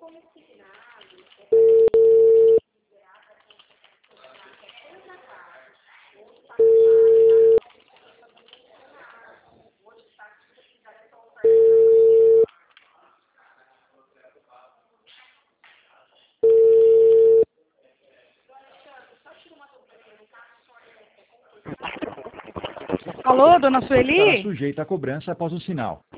Alô, dona Estará Sueli? sujeita a cobrança após o sinal.